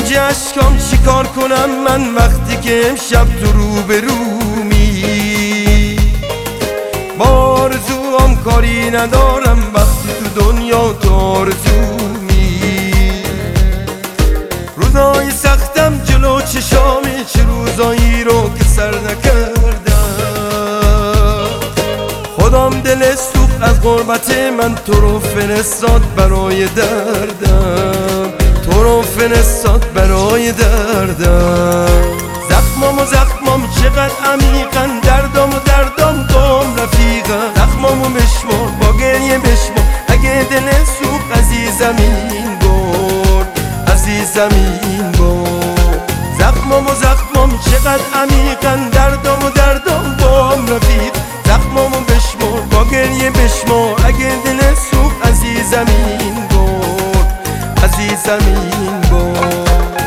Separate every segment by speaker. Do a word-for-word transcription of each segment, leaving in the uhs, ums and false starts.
Speaker 1: موج اشکام چیکار کنم من وقتی که امشب تو روبرومی؟ با آرزوام کاری ندارم وقتی تو دنیا تو آرزومی. روزای سختم جلو چشامی، چه روزایی رو که سر نکردم. خدام دل سوخت از غربت من، تو رو فرستاد برای دردم، تو رو فرستاد برای دردم. زخمام و زخمام چقدر عمیقن، دردام و دردام گم رفیقم. زخمامو بشمار با گریه بشمار، اگه دل سوخت عزیزم این بار، عزیزم این بار. زخمام و زخمام چقدر عمیقن، دردام و دردام گم رفیق. زخمامو بشمار با گریه بشمار، اگه دل سوخت عزیزم این بار، عزیزم این بار.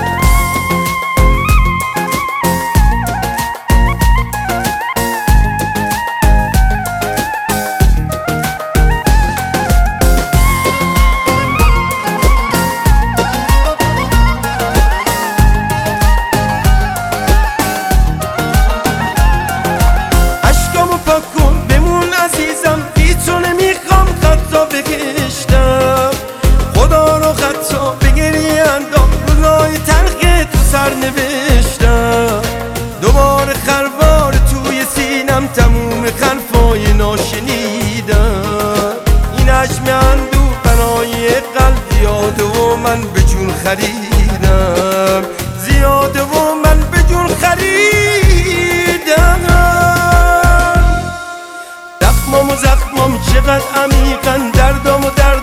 Speaker 1: اشکامو پاک کن بمون عزیزم، بی تو نمیخوام خطا بکشتم. خدا رو خطا بگریه اندام، روزای تلخ تو سر نوشتم. دوباره خروار توی سینم، تموم خلفای ناشنیدم. این عشم اندوه برای قلب زیاده و من به جون خریدم، زیاده و من به جون خریدم. زخمام و زخمام چقدر عمیقن، دردام و درد